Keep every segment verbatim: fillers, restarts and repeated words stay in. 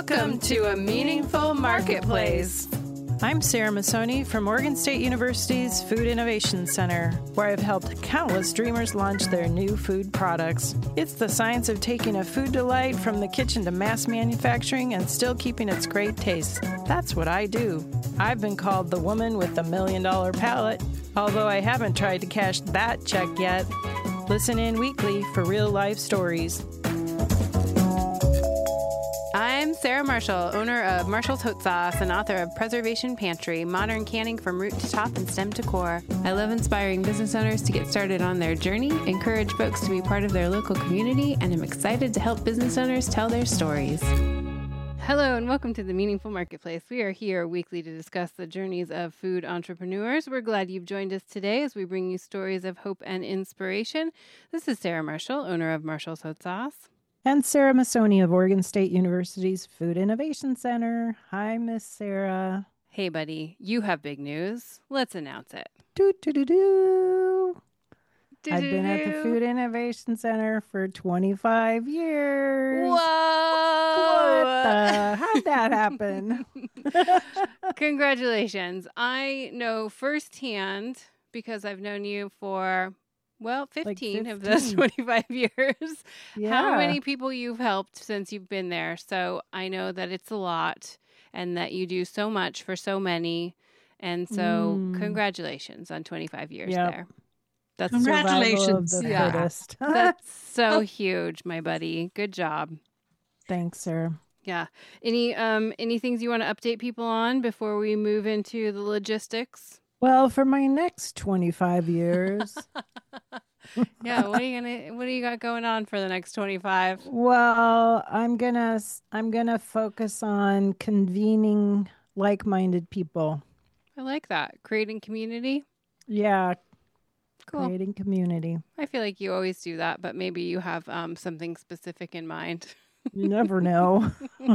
Welcome to A Meaningful Marketplace. I'm Sarah Masoni from Oregon State University's Food Innovation Center, where I've helped countless dreamers launch their new food products. It's the science of taking a food delight from the kitchen to mass manufacturing and still keeping its great taste. That's what I do. I've been called the woman with the million dollar palate, although I haven't tried to cash that check yet. Listen in weekly for real life stories. I'm Sarah Marshall, owner of Marshall's Hot Sauce and author of Preservation Pantry, modern canning from root to top and stem to core. I love inspiring business owners to get started on their journey, encourage folks to be part of their local community, and I'm excited to help business owners tell their stories. Hello and welcome to the Meaningful Marketplace. We are here weekly to discuss the journeys of food entrepreneurs. We're glad you've joined us today as we bring you stories of hope and inspiration. This is Sarah Marshall, owner of Marshall's Hot Sauce. And Sarah Masoni of Oregon State University's Food Innovation Center. Hi, Miss Sarah. Hey, buddy. You have big news. Let's announce it. Do, do, do, do. I've been at the Food Innovation Center for twenty-five years. Whoa! What the? How'd that happen? Congratulations. I know firsthand, because I've known you for, well, fifteen, like fifteen of those twenty-five years, yeah. How many people you've helped since you've been there. So I know that it's a lot and that you do so much for so many. And so mm. congratulations on twenty-five years yep. there. That's congratulations. Of the yeah. fittest. That's so huge, my buddy. Good job. Thanks, Sarah. Yeah. Any um any things you want to update people on before we move into the logistics? Well, for my next twenty-five years. Yeah, what are you gonna what do you got going on for the next twenty-five? Well, I'm gonna I'm gonna focus on convening like-minded people. I like that. Creating community? Yeah. Cool. Creating community. I feel like you always do that, but maybe you have um, something specific in mind. You never know.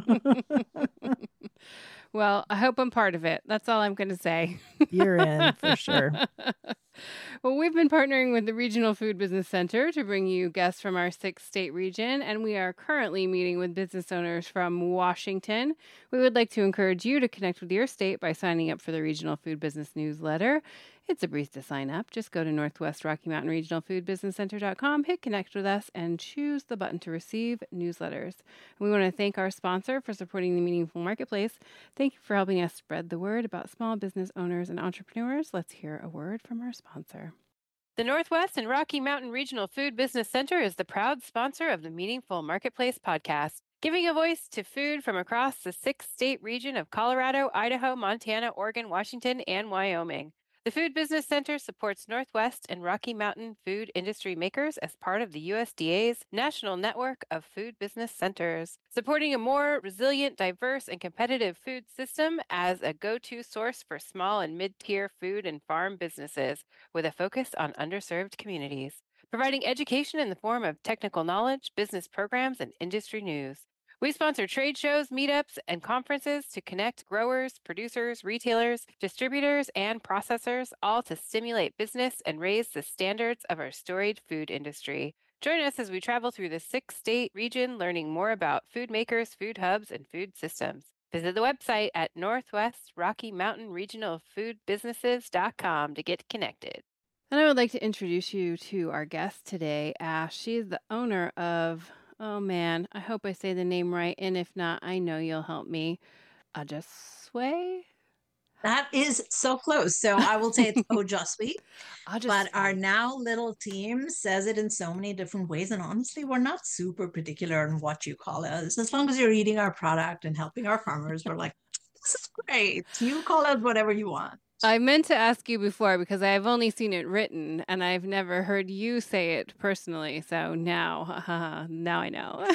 Well, I hope I'm part of it. That's all I'm going to say. You're in for sure. Well, we've been partnering with the Regional Food Business Center to bring you guests from our six-state region, and we are currently meeting with business owners from Washington. We would like to encourage you to connect with your state by signing up for the Regional Food Business newsletter. It's a breeze to sign up. Just go to Northwest Rocky Mountain Regional Food Business Center dot com, hit connect with us, and choose the button to receive newsletters. We want to thank our sponsor for supporting the Meaningful Marketplace. Thank you for helping us spread the word about small business owners and entrepreneurs. Let's hear a word from our sponsor. The Northwest and Rocky Mountain Regional Food Business Center is the proud sponsor of the Meaningful Marketplace podcast, giving a voice to food from across the six-state region of Colorado, Idaho, Montana, Oregon, Washington, and Wyoming. The Food Business Center supports Northwest and Rocky Mountain food industry makers as part of the U S D A's National Network of Food Business Centers, supporting a more resilient, diverse, and competitive food system as a go-to source for small and mid-tier food and farm businesses with a focus on underserved communities, providing education in the form of technical knowledge, business programs, and industry news. We sponsor trade shows, meetups, and conferences to connect growers, producers, retailers, distributors, and processors, all to stimulate business and raise the standards of our storied food industry. Join us as we travel through the six-state region, learning more about food makers, food hubs, and food systems. Visit the website at Northwest Rocky Mountain Regional Food Businesses dot com to get connected. And I would like to introduce you to our guest today, Ash. She is the owner of... Oh, man, I hope I say the name right, and if not, I know you'll help me. Ojaswe? That is so close. So I will say it's Ojaswe, but our now little team says it in so many different ways, and honestly, we're not super particular on what you call us. As long as you're eating our product and helping our farmers, we're like, this is great. You call us whatever you want. I meant to ask you before because I've only seen it written and I've never heard you say it personally. So now, now I know.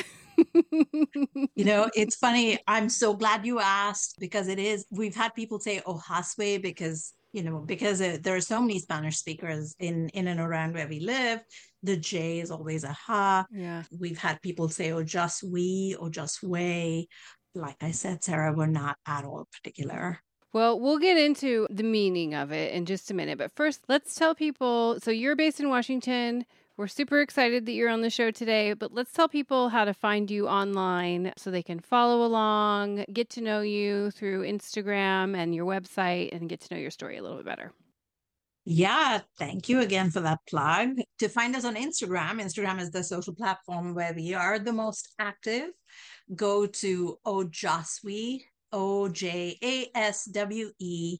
You know, it's funny. I'm so glad you asked because it is. We've had people say Ojaswe because, you know, because it, there are so many Spanish speakers in, in and around where we live. The J is always a ha. Yeah. We've had people say Ojaswe, Ojaswe. Like I said, Sarah, we're not at all particular. Well, we'll get into the meaning of it in just a minute. But first, let's tell people, so you're based in Washington. We're super excited that you're on the show today, but let's tell people how to find you online so they can follow along, get to know you through Instagram and your website, and get to know your story a little bit better. Yeah, thank you again for that plug. To find us on Instagram, Instagram is the social platform where we are the most active. Go to Ojaswe, O J A S W E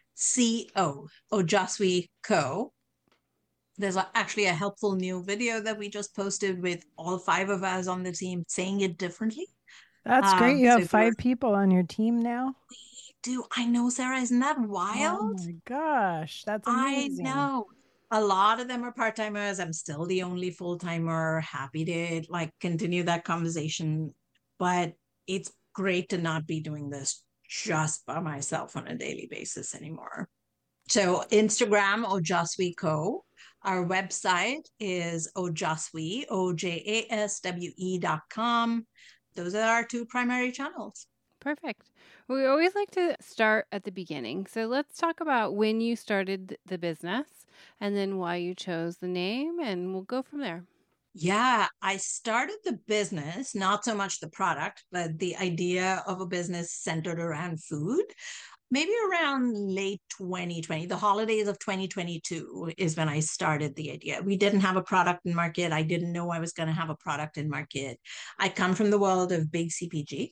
C O, Ojaswe Co. There's actually a helpful new video that we just posted with all five of us on the team saying it differently. That's um, great. You have so five people on your team now? We do. I know, Sarah. Isn't that wild? Oh my gosh. That's amazing. I know. A lot of them are part-timers. I'm still the only full-timer. Happy to like continue that conversation. But it's great to not be doing this just by myself on a daily basis anymore. So Instagram, Ojaswe Co. Our website is Ojaswe, O J A S W E dot com. Those are our two primary channels. Perfect. We always like to start at the beginning. So let's talk about when you started the business and then why you chose the name, and we'll go from there. Yeah, I started the business, not so much the product, but the idea of a business centered around food. Maybe around late twenty twenty, the holidays of twenty twenty-two is when I started the idea. We didn't have a product in market. I didn't know I was going to have a product in market. I come from the world of big C P G.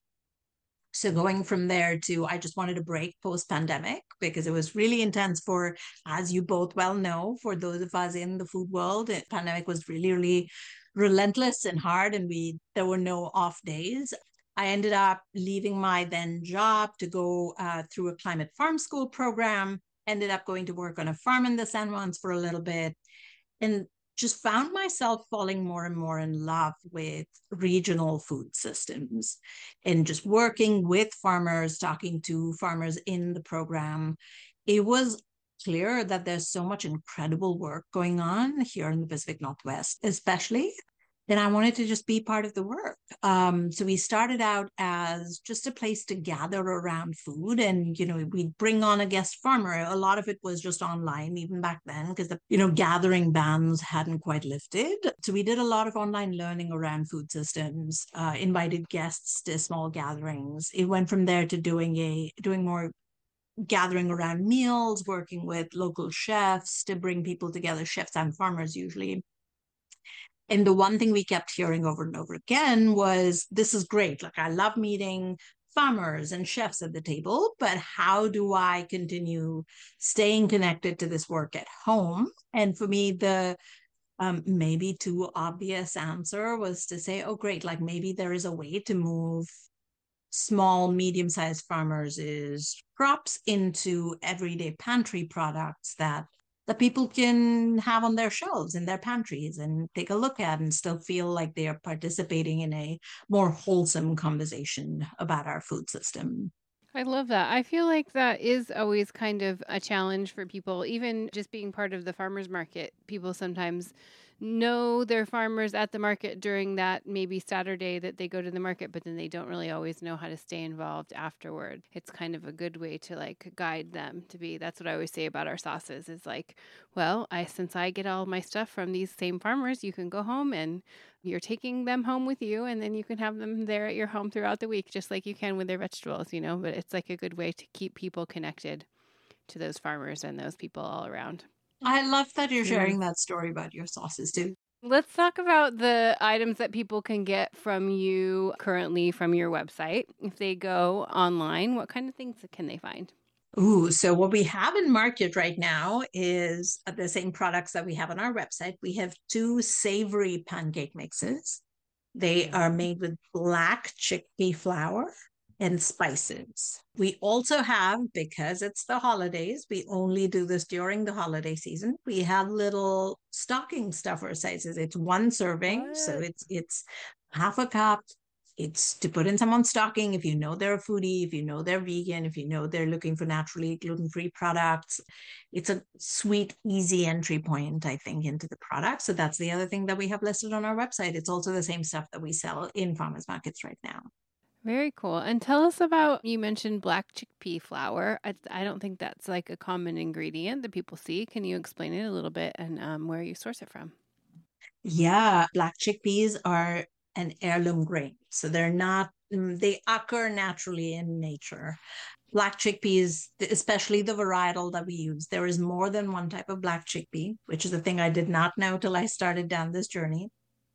So going from there to, I just wanted a break post-pandemic because it was really intense for, as you both well know, for those of us in the food world, the pandemic was really, really relentless and hard, and we there were no off days. I ended up leaving my then job to go uh, through a climate farm school program, ended up going to work on a farm in the San Juans for a little bit, and just found myself falling more and more in love with regional food systems and just working with farmers, talking to farmers in the program. It was clear that there's so much incredible work going on here in the Pacific Northwest, especially. Then I wanted to just be part of the work. Um, so we started out as just a place to gather around food, and you know we'd bring on a guest farmer. A lot of it was just online, even back then, because the you know gathering bans hadn't quite lifted. So we did a lot of online learning around food systems. Uh, invited guests to small gatherings. It went from there to doing a doing more gathering around meals, working with local chefs to bring people together, chefs and farmers usually. And the one thing we kept hearing over and over again was, this is great. Like, I love meeting farmers and chefs at the table, but how do I continue staying connected to this work at home? And for me, the um, maybe too obvious answer was to say, oh, great. Like maybe there is a way to move small, medium-sized farmers' crops into everyday pantry products that that people can have on their shelves in their pantries and take a look at and still feel like they are participating in a more wholesome conversation about our food system. I love that. I feel like that is always kind of a challenge for people, even just being part of the farmers market. People sometimes know their farmers at the market during that maybe Saturday that they go to the market, but then they don't really always know how to stay involved afterward. It's kind of a good way to like guide them to be. That's what I always say about our sauces is like, well, I since I get all my stuff from these same farmers, you can go home and you're taking them home with you, and then you can have them there at your home throughout the week, just like you can with their vegetables, you know, but it's like a good way to keep people connected to those farmers and those people all around. I love that you're sharing that story about your sauces too. Let's talk about the items that people can get from you currently from your website. If they go online, what kind of things can they find? Ooh, so what we have in market right now is the same products that we have on our website. We have two savory pancake mixes. They are made with black chickpea flour and spices. We also have, because it's the holidays, we only do this during the holiday season. We have little stocking stuffer sizes. It's one serving, what? so it's it's half a cup. It's to put in someone's stocking if you know they're a foodie, if you know they're vegan, if you know they're looking for naturally gluten-free products. It's a sweet, easy entry point, I think, into the product. So that's the other thing that we have listed on our website. It's also the same stuff that we sell in farmers markets right now. Very cool. And tell us about, you mentioned black chickpea flour. I, I don't think that's like a common ingredient that people see. Can you explain it a little bit and um, where you source it from? Yeah, black chickpeas are an heirloom grain. So they're not, mm, they occur naturally in nature. Black chickpeas, especially the varietal that we use, there is more than one type of black chickpea, which is a thing I did not know till I started down this journey.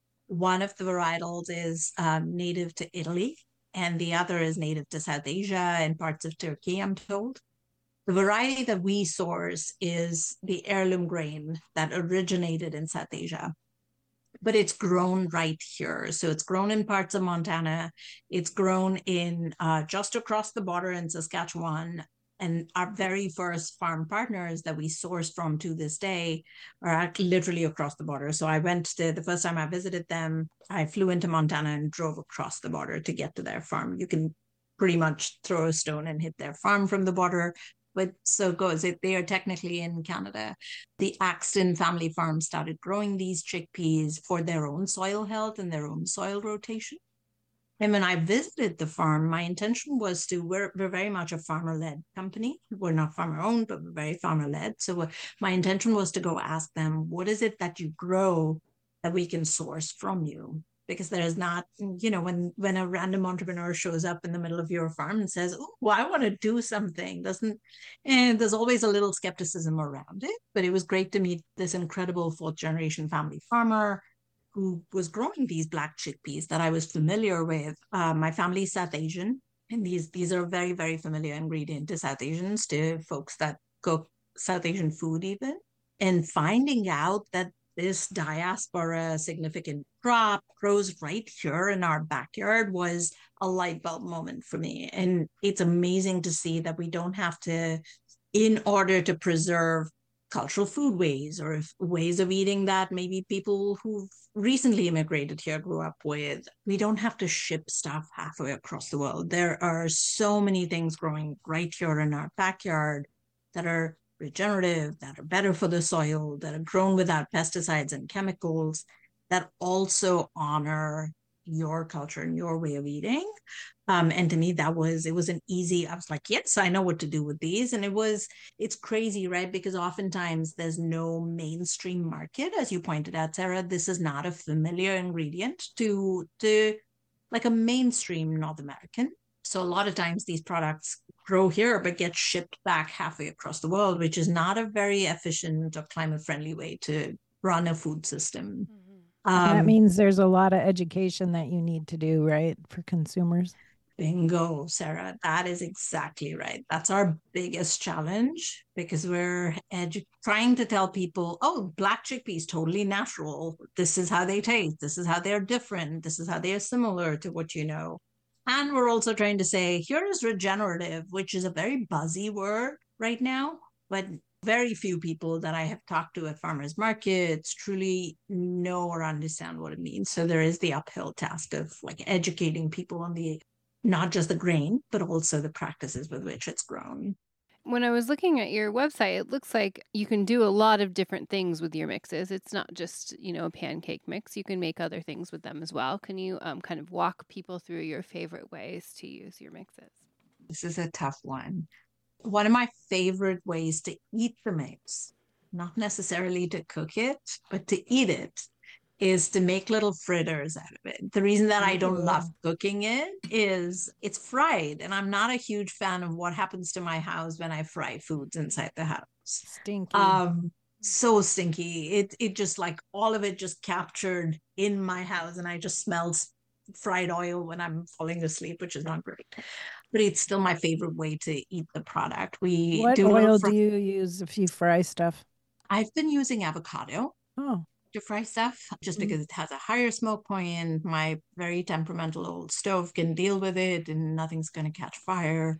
One of the varietals is um, native to Italy, and the other is native to South Asia and parts of Turkey, I'm told. The variety that we source is the heirloom grain that originated in South Asia, but it's grown right here. So it's grown in parts of Montana. It's grown in uh, just across the border in Saskatchewan. And our very first farm partners that we sourced from to this day are literally across the border. So I went to the first time I visited them, I flew into Montana and drove across the border to get to their farm. You can pretty much throw a stone and hit their farm from the border. But so it goes. They are technically in Canada. The Axton family farm started growing these chickpeas for their own soil health and their own soil rotation. And when I visited the farm, my intention was to, we're, we're very much a farmer-led company. We're not farmer-owned, but we're very farmer-led. So my intention was to go ask them, what is it that you grow that we can source from you? Because there's not, you know, when, when a random entrepreneur shows up in the middle of your farm and says, oh, well, I want to do something, doesn't, and there's always a little skepticism around it. But it was great to meet this incredible fourth generation family farmer who was growing these black chickpeas that I was familiar with. Uh, my family is South Asian, and these these are very, very familiar ingredient to South Asians, to folks that cook South Asian food even. And finding out that this diaspora significant crop grows right here in our backyard was a light bulb moment for me. And it's amazing to see that we don't have to, in order to preserve cultural food ways or ways of eating that maybe people who've recently immigrated here grew up with, we don't have to ship stuff halfway across the world. There are so many things growing right here in our backyard that are regenerative, that are better for the soil, that are grown without pesticides and chemicals, that also honor your culture and your way of eating. Um, and to me, that was, it was an easy, I was like, yes, I know what to do with these. And it was, it's crazy, right? Because oftentimes there's no mainstream market, as you pointed out, Sarah. This is not a familiar ingredient to, to like a mainstream North American. So a lot of times these products grow here, but get shipped back halfway across the world, which is not a very efficient or climate friendly way to run a food system. Mm-hmm. Um, that means there's a lot of education that you need to do, right, for consumers? Bingo, Sarah. That is exactly right. That's our biggest challenge, because we're edu- trying to tell people, oh, black chickpeas, totally natural. This is how they taste. This is how they're different. This is how they are similar to what you know. And we're also trying to say, here is regenerative, which is a very buzzy word right now, but very few people that I have talked to at farmers markets truly know or understand what it means. So there is the uphill task of like educating people on the, not just the grain, but also the practices with which it's grown. When I was looking at your website, it looks like you can do a lot of different things with your mixes. It's not just, you know, a pancake mix. You can make other things with them as well. Can you um, kind of walk people through your favorite ways to use your mixes? This is a tough one. One of my favorite ways to eat the mix, not necessarily to cook it, but to eat it, is to make little fritters out of it. The reason that I don't love cooking it is it's fried, and I'm not a huge fan of what happens to my house when I fry foods inside the house. Stinky. Um, so stinky. It it just like all of it just captured in my house, and I just smell fried oil when I'm falling asleep, which is not great. But it's still my favorite way to eat the product. We what do oil fr- do you use if you fry stuff? I've been using avocado. Oh. To fry stuff, just because it has a higher smoke point. My very temperamental old stove can deal with it, and nothing's going to catch fire.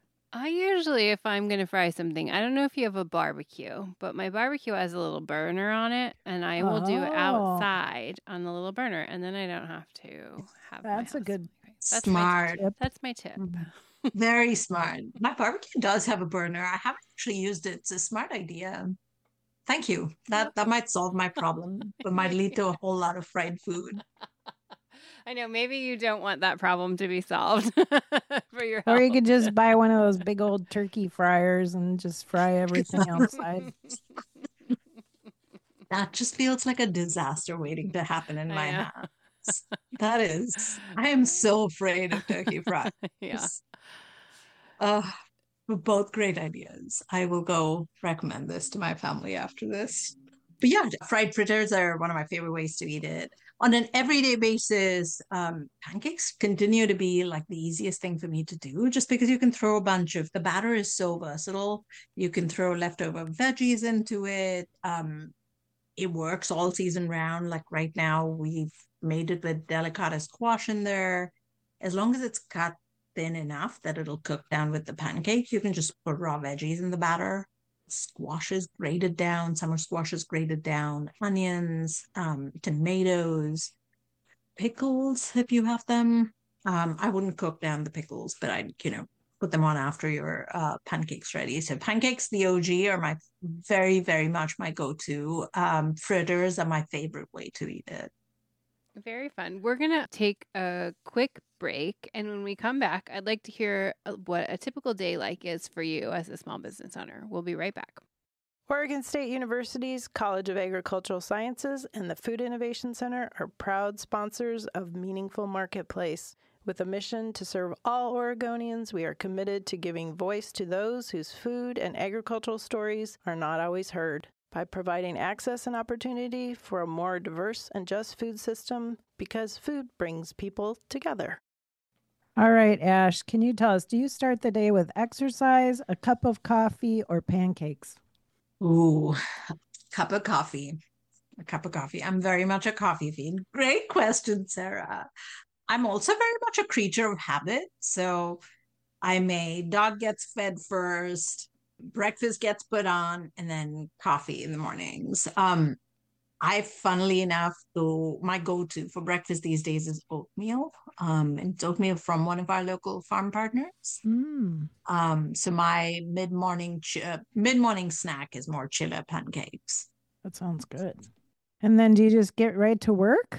I usually, if I'm going to fry something, I don't know if you have a barbecue, but my barbecue has a little burner on it, and I will oh. do it outside on the little burner, and then I don't have to have That's a good, that's smart. My tip. That's my tip. Very smart. My barbecue does have a burner. I haven't actually used it. It's a smart idea. Thank you. That that might solve my problem, but might lead to a whole lot of fried food. I know. Maybe you don't want that problem to be solved for your health. Or you could just buy one of those big old turkey fryers and just fry everything outside. That just feels like a disaster waiting to happen in my Yeah. house. That is, I am so afraid of turkey fries. Yeah. Uh, both great ideas. I will go recommend this to my family after this. But yeah, fried fritters are one of my favorite ways to eat it. On an everyday basis, um, pancakes continue to be like the easiest thing for me to do just because you can throw a bunch of the batter is so versatile. You can throw leftover veggies into it. Um, it works all season round. Like right now, we've made it with delicata squash in there. As long as it's cut thin enough that it'll cook down with the pancake, you can just put raw veggies in the batter. Squashes grated down, summer squashes grated down, onions, um, tomatoes, pickles if you have them. Um, I wouldn't cook down the pickles, but I'd, you know, put them on after your uh, pancakes ready. So pancakes, the O G, are my very, very much my go-to. Um, fritters are my favorite way to eat it. Very fun. We're going to take a quick break. And when we come back, I'd like to hear what a typical day like is for you as a small business owner. We'll be right back. Oregon State University's College of Agricultural Sciences and the Food Innovation Center are proud sponsors of Meaningful Marketplace. With a mission to serve all Oregonians, we are committed to giving voice to those whose food and agricultural stories are not always heard. By providing access and opportunity for a more diverse and just food system, because food brings people together. All right, Ash, can you tell us, do you start the day with exercise, a cup of coffee, or pancakes? Ooh, cup of coffee. A cup of coffee. I'm very much a coffee fiend. Great question, Sarah. I'm also very much a creature of habit. So I may, dog gets fed first, breakfast gets put on, and then coffee in the mornings. Um, I, funnily enough, though, my go-to for breakfast these days is oatmeal. Um, and it's oatmeal from one of our local farm partners. Mm. Um, so my mid-morning ch- uh, mid-morning snack is more chilla pancakes. That sounds good. And then do you just get right to work?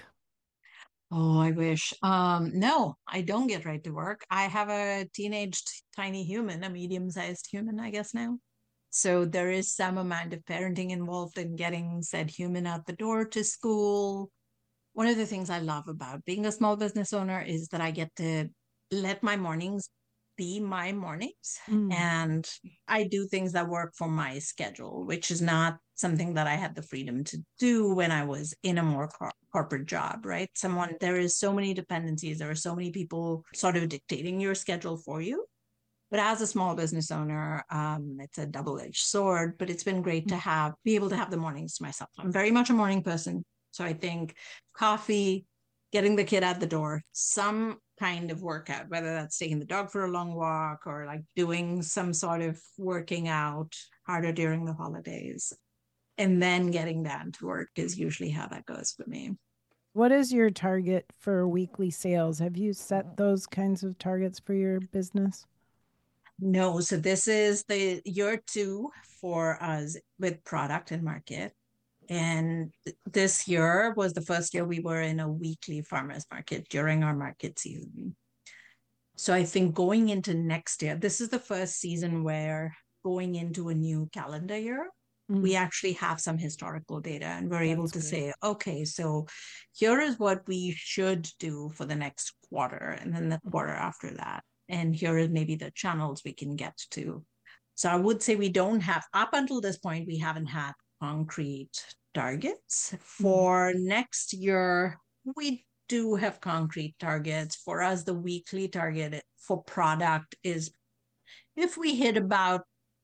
Oh, I wish. Um, no, I don't get right to work. I have a teenage tiny human, a medium-sized human, I guess now. So there is some amount of parenting involved in getting said human out the door to school. One of the things I love about being a small business owner is that I get to let my mornings be my mornings. Mm. And I do things that work for my schedule, which is not something that I had the freedom to do when I was in a more cor- corporate job, right? Someone, there is so many dependencies. There are so many people sort of dictating your schedule for you. But as a small business owner, um, it's a double-edged sword, but it's been great to have, be able to have the mornings to myself. I'm very much a morning person. So I think coffee, getting the kid out the door, some kind of workout, whether that's taking the dog for a long walk or like doing some sort of working out harder during the holidays, and then getting down to work is usually how that goes for me. What is your target for weekly sales? Have you set those kinds of targets for your business? No, so this is the year two for us with product and market. And this year was the first year we were in a weekly farmers market during our market season. So I think going into next year, this is the first season where going into a new calendar year, mm. we actually have some historical data and we're That's able to great. say, okay, so here is what we should do for the next quarter and then the quarter after that. And here is maybe the channels we can get to. So I would say we don't have, up until this point, we haven't had concrete targets. For next year, we do have concrete targets. For us, the weekly target for product is if we hit about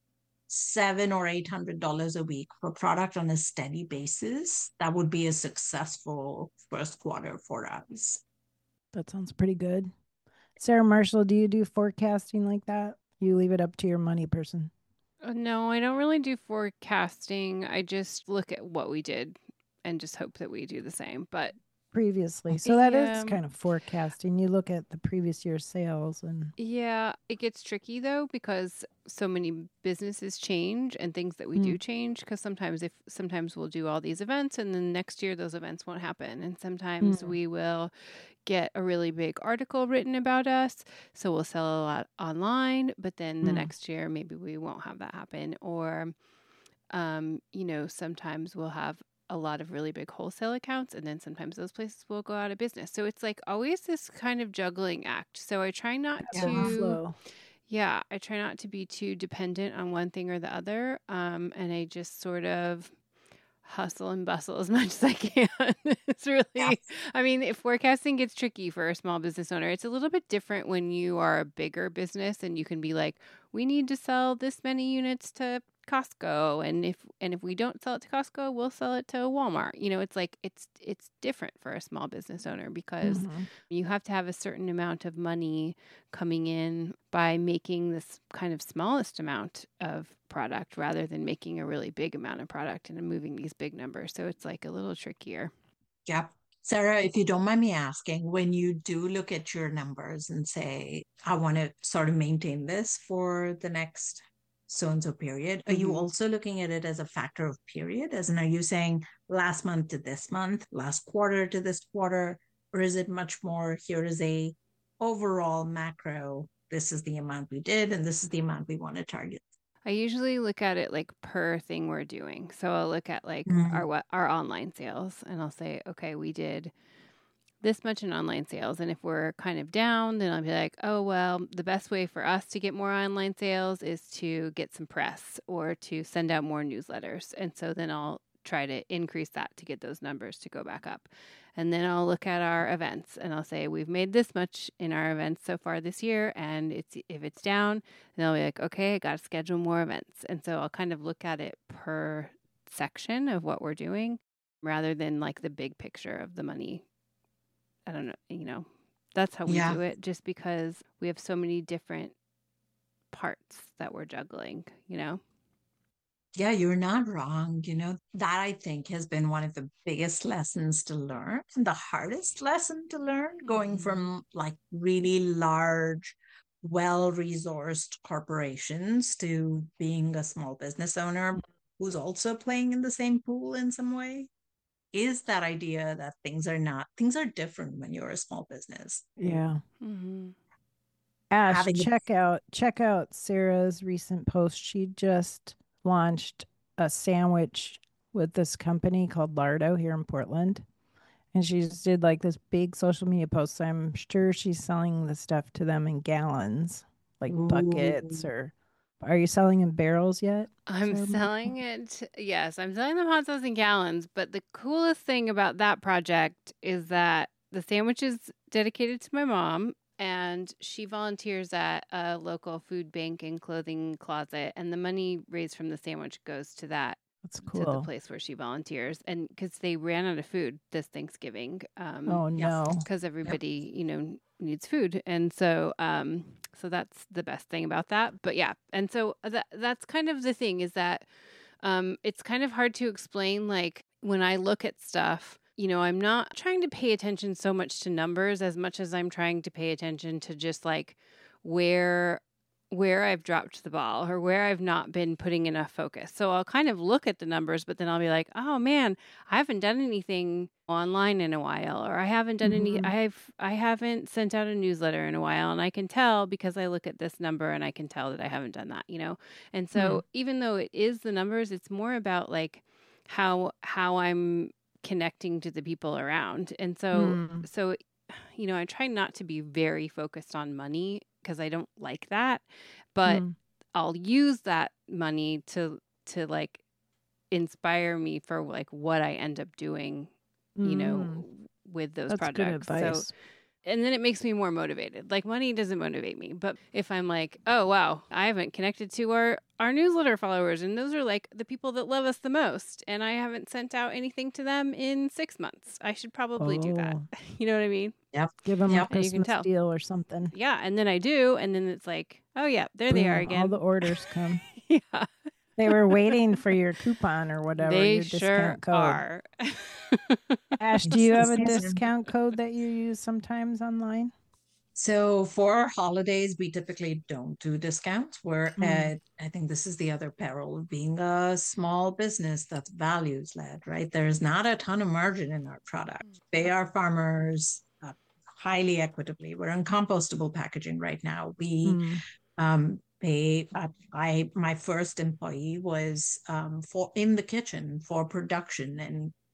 seven or eight hundred dollars a week for product on a steady basis, that would be a successful first quarter for us. That sounds pretty good. Sarah Marshall, do you do forecasting like that? You leave it up to your money person. No, I don't really do forecasting. I just look at what we did and just hope that we do the same. But previously, so that yeah. is kind of forecasting. You look at the previous year's sales and yeah, it gets tricky though because so many businesses change and things that we mm. do change. Because sometimes if sometimes we'll do all these events and then next year those events won't happen, and sometimes mm. we will get a really big article written about us, so we'll sell a lot online, but then the mm. next year maybe we won't have that happen. Or um you know, sometimes we'll have a lot of really big wholesale accounts, and then sometimes those places will go out of business. So it's like always this kind of juggling act. So I try not Yeah. to, Flow. yeah, I try not to be too dependent on one thing or the other. Um, and I just sort of hustle and bustle as much as I can. It's really, Yeah. I mean, if forecasting gets tricky for a small business owner, it's a little bit different when you are a bigger business and you can be like, we need to sell this many units to Costco, and if and if we don't sell it to Costco, we'll sell it to Walmart. You know, it's like it's it's different for a small business owner because Mhm. you have to have a certain amount of money coming in by making this kind of smallest amount of product rather than making a really big amount of product and moving these big numbers. So it's like a little trickier. Yep. Sarah, if you don't mind me asking, when you do look at your numbers and say, I want to sort of maintain this for the next so and so period, are you Mhm. also looking at it as a factor of period? As in, are you saying last month to this month, last quarter to this quarter, or is it much more here is a overall macro, this is the amount we did and this is the amount we want to target? I usually look at it like per thing we're doing. So I'll look at like Mm. our what our online sales and I'll say, okay, we did this much in online sales. And if we're kind of down, then I'll be like, oh, well, the best way for us to get more online sales is to get some press or to send out more newsletters. And so then I'll try to increase that to get those numbers to go back up. And then I'll look at our events and I'll say, we've made this much in our events so far this year. And it's if it's down, then I'll be like, okay, I got to schedule more events. And so I'll kind of look at it per section of what we're doing rather than like the big picture of the money. I don't know, you know, that's how we Yeah. do it just because we have so many different parts that we're juggling, you know? Yeah, you're not wrong. You know, that I think has been one of the biggest lessons to learn and the hardest lesson to learn going Mhm. from like really large, well-resourced corporations to being a small business owner who's also playing in the same pool in some way is that idea that things are not, things are different when you're a small business. Yeah. Mhm. Ash, Having check out check out Sarah's recent post. She just launched a sandwich with this company called Lardo here in Portland. And she just did like this big social media post. So I'm sure she's selling the stuff to them in gallons, like buckets, Ooh. or are you selling in barrels yet? I'm Sarah selling it. Yes, I'm selling them hot sauce in gallons. But the coolest thing about that project is that the sandwich is dedicated to my mom, and she volunteers at a local food bank and clothing closet. And the money raised from the sandwich goes to that, That's to the cool. place where she volunteers. And because they ran out of food this Thanksgiving. Um, Oh Yeah. no. because everybody, you know, needs food. And so um so that's the best thing about that. But yeah, and so that that's kind of the thing is that um it's kind of hard to explain like when I look at stuff, you know, I'm not trying to pay attention so much to numbers as much as I'm trying to pay attention to just like where where I've dropped the ball or where I've not been putting enough focus. So I'll kind of look at the numbers, but then I'll be like, oh man, I haven't done anything online in a while, or I haven't done any, Mhm. I've, I haven't sent out a newsletter in a while. And I can tell because I look at this number and I can tell that I haven't done that, you know? And so even though it is the numbers, it's more about like how, how I'm connecting to the people around. And so, Mm. so, you know, I try not to be very focused on money because I don't like that, but Mm. I'll use that money to to like inspire me for like what I end up doing, you know, Mm. with those That's good projects. So advice. and then it makes me more motivated. Like money doesn't motivate me, but if I'm like, oh wow, I haven't connected to our our newsletter followers, and those are like the people that love us the most, and I haven't sent out anything to them in six months. I should probably do that. Oh, You know what I mean? Yep. give them a Yep. And you can Christmas tell. deal or something. Yeah, and then I do, and then it's like, oh yeah, there they are Boom, all again. the orders come. Yeah, They were waiting for your coupon or whatever, they your sure discount code. are. Ash, do you have a Yes. discount code that you use sometimes online? So for holidays, we typically don't do discounts. We're Mm. at, I think this is the other peril of being a small business that's values led, right? There's not a ton of margin in our product. Pay our farmers uh, highly equitably. We're in compostable packaging right now. We Mm. um, pay, uh, I, my first employee was um, for in the kitchen for production and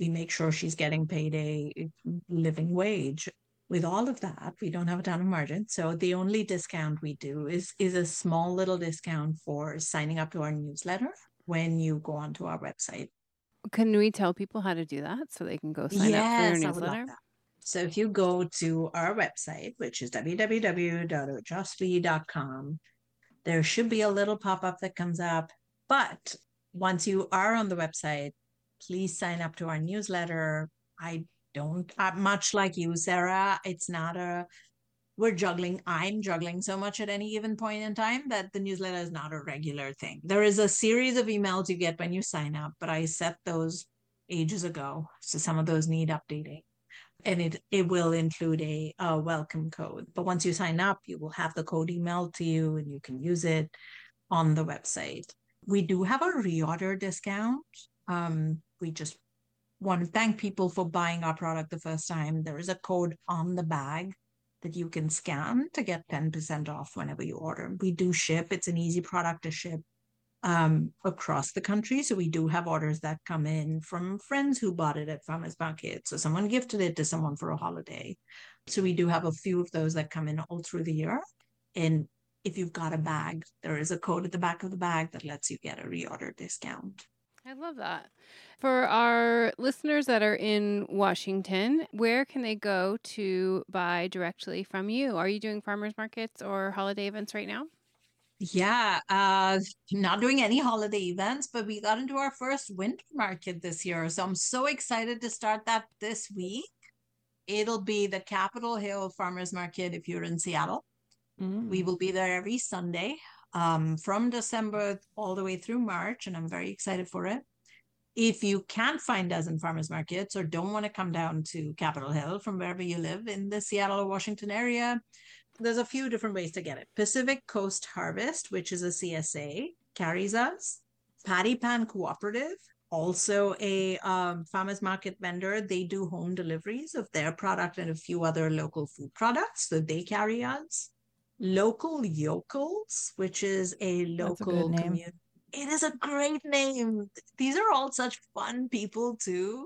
We make sure she's getting paid a living wage. With all of that, we don't have a ton of margin. So the only discount we do is, is a small little discount for signing up to our newsletter when you go onto our website. Can we tell people how to do that so they can go sign yes, up for your I would newsletter? love that. So if you go to our website, which is w w w dot ojasvi dot com, there should be a little pop-up that comes up. But once you are on the website, please sign up to our newsletter. I don't, uh, much like you, Sarah, it's not a, we're juggling, I'm juggling so much at any given point in time that the newsletter is not a regular thing. There is a series of emails you get when you sign up, but I set those ages ago. So some of those need updating. And it, it will include a, a welcome code. But once you sign up, you will have the code emailed to you and you can use it on the website. We do have a reorder discount. Um, we just want to thank people for buying our product the first time. There is a code on the bag that you can scan to get ten percent off whenever you order. We do ship. It's an easy product to ship um, across the country. So we do have orders that come in from friends who bought it at farmers markets. So someone gifted it to someone for a holiday. So we do have a few of those that come in all through the year. And if you've got a bag, there is a code at the back of the bag that lets you get a reorder discount. I love that. For our listeners that are in Washington, where can they go to buy directly from you? Are you doing farmers markets or holiday events right now? Yeah, uh, not doing any holiday events, but we got into our first winter market this year. So I'm so excited to start that this week. It'll be the Capitol Hill Farmers Market if you're in Seattle. Mm. We will be there every Sunday. Um, from December all the way through March, and I'm very excited for it. If you can't find us in farmers markets or don't want to come down to Capitol Hill from wherever you live in the Seattle or Washington area, there's a few different ways to get it. Pacific Coast Harvest, which is a C S A, carries us. Patty Pan Cooperative, also a um, farmers market vendor. They do home deliveries of their product and a few other local food products, so they carry us. Local Yokels, which is a local community. It is a great name. These are all such fun people too.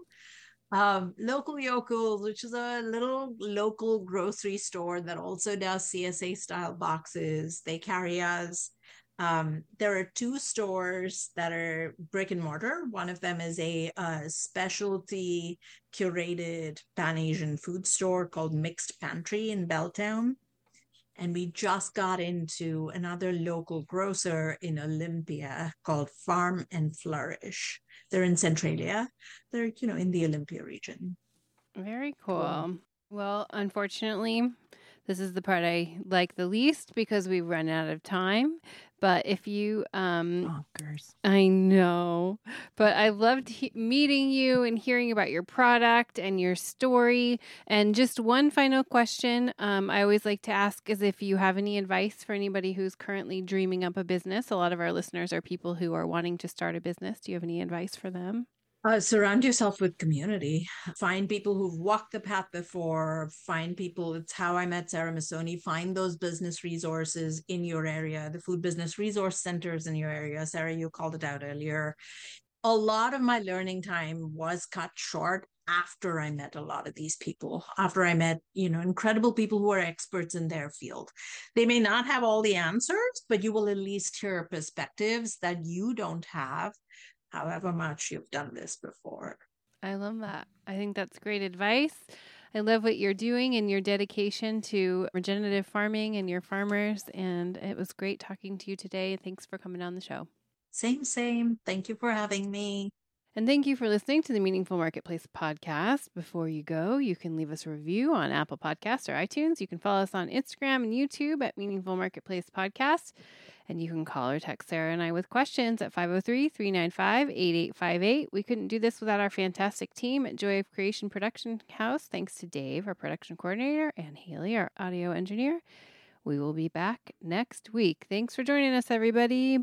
Um, Local Yokels, which is a little local grocery store that also does C S A style boxes. They carry us. Um, there are two stores that are brick and mortar. One of them is a, a specialty curated Pan-Asian food store called Mixed Pantry in Belltown. And we just got into another local grocer in Olympia called Farm and Flourish. They're in Centralia. They're, you know, in the Olympia region. Very cool. cool. Well, unfortunately, this is the part I like the least because we've run out of time. But if you, um, Bonkers. I know, but I loved he- meeting you and hearing about your product and your story. And just one final question um, I always like to ask is if you have any advice for anybody who's currently dreaming up a business. A lot of our listeners are people who are wanting to start a business. Do you have any advice for them? Uh, surround yourself with community. Find people who've walked the path before. Find people. It's how I met Sarah Missoni. Find those business resources in your area, the food business resource centers in your area. Sarah, you called it out earlier. A lot of my learning time was cut short after I met a lot of these people, after I met, you know, incredible people who are experts in their field. They may not have all the answers, but you will at least hear perspectives that you don't have, however much you've done this before. I love that. I think that's great advice. I love what you're doing and your dedication to regenerative farming and your farmers. And it was great talking to you today. Thanks for coming on the show. Same, same. Thank you for having me. And thank you for listening to the Meaningful Marketplace podcast. Before you go, you can leave us a review on Apple Podcasts or iTunes. You can follow us on Instagram and YouTube at Meaningful Marketplace Podcast. And you can call or text Sarah and I with questions at five oh three, three nine five, eight eight five eight. We couldn't do this without our fantastic team at Joy of Creation Production House. Thanks to Dave, our production coordinator, and Haley, our audio engineer. We will be back next week. Thanks for joining us, everybody.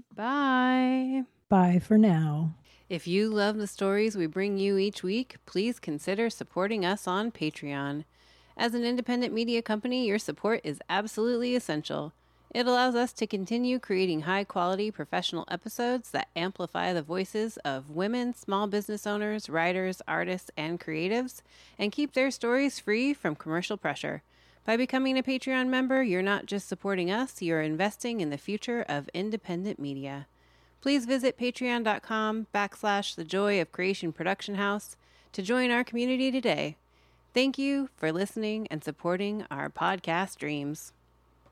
Bye. Bye for now. If you love the stories we bring you each week, please consider supporting us on Patreon. As an independent media company, your support is absolutely essential. It allows us to continue creating high-quality professional episodes that amplify the voices of women, small business owners, writers, artists, and creatives, and keep their stories free from commercial pressure. By becoming a Patreon member, you're not just supporting us, you're investing in the future of independent media. Please visit patreon.com backslash the Joy of Creation Production House to join our community today. Thank you for listening and supporting our podcast dreams.